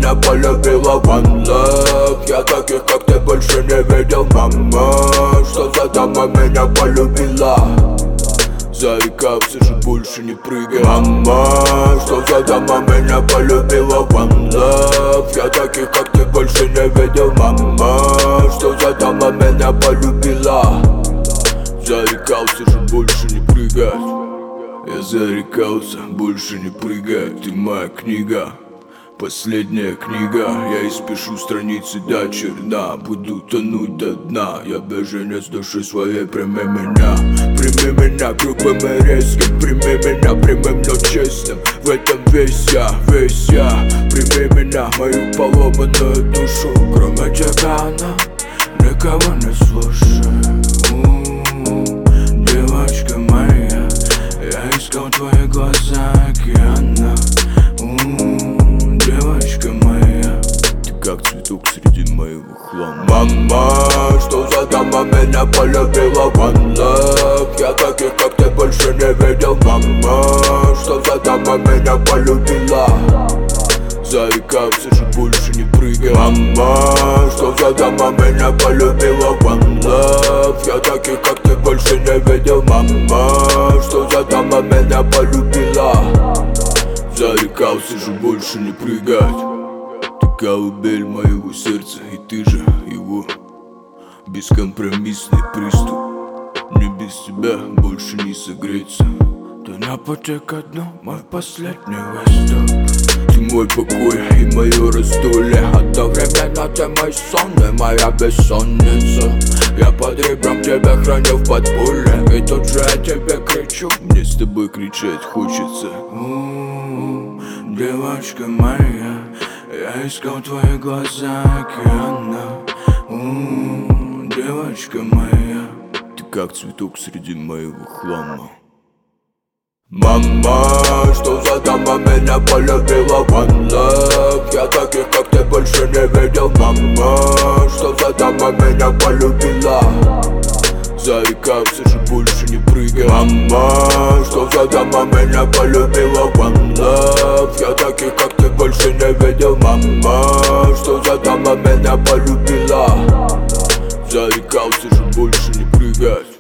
меня полюбила one love. Я таких, как ты, больше не видел, мама. Что за дама меня полюбила? Зарекался же больше не прыгать, мама. Что за дама меня полюбила, one love. Я таких, как ты, больше не видел, мама. Что за дама меня полюбила? Зарекался же больше не прыгать. Я зарекался больше не прыгать. Ты моя книга, последняя книга. Я испишу страницы до черна. Буду тонуть до дна. Я беженец души своей. Прими меня грубым и резким. Прими меня прямым, но честным. В этом весь я. Прими меня, мою поломанную душу. Кроме тебя она никого не слушает. Девочка моя, я искал твои глаза океана. Девочка моя, ты как цветок среди моего хлама. Мама, что за дама меня полюбила, one love. Я таких, как ты, больше не видел, мама. Что за дама меня полюбила? Зарекался же больше не прыгать, мама. Что за дама меня полюбила, one love. Я таких, как ты, больше не видел, мама. Что за дама меня полюбила? Зарекался же больше не прыгать. Ты колыбель моего сердца, и ты же его. Бескомпромиссный приступ. Мне без тебя больше не согреться. Ты на пути ко дну, мой последний выступ. Ты мой покой и мое раздолье. Одновременно ты мой сон и моя бессонница. Я под ребром тебя храню в подполье. И тут же я тебе кричу. Мне с тобой кричать хочется. Девочка моя, я искал твои глаза океана. Девочка моя, ты как цветок среди моего хлама. Мама, что за дама меня полюбила, one love. Я таких, как ты, больше не видел, мама. Что за дама меня полюбила? Зарекался же больше не прыгать, мама. Что за дама меня полюбила, one love. Я таких, как ты, больше не видел, мама. Что за дама меня полюбила? Зарекался же больше не прыгать.